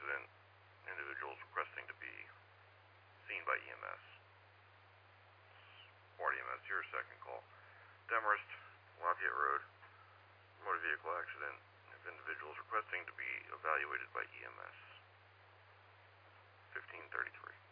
accident. Individuals requesting to be seen by EMS. Ward EMS, your second call. Demorest, Lafayette Road, motor vehicle accident. If individuals requesting to be evaluated by EMS. 1533.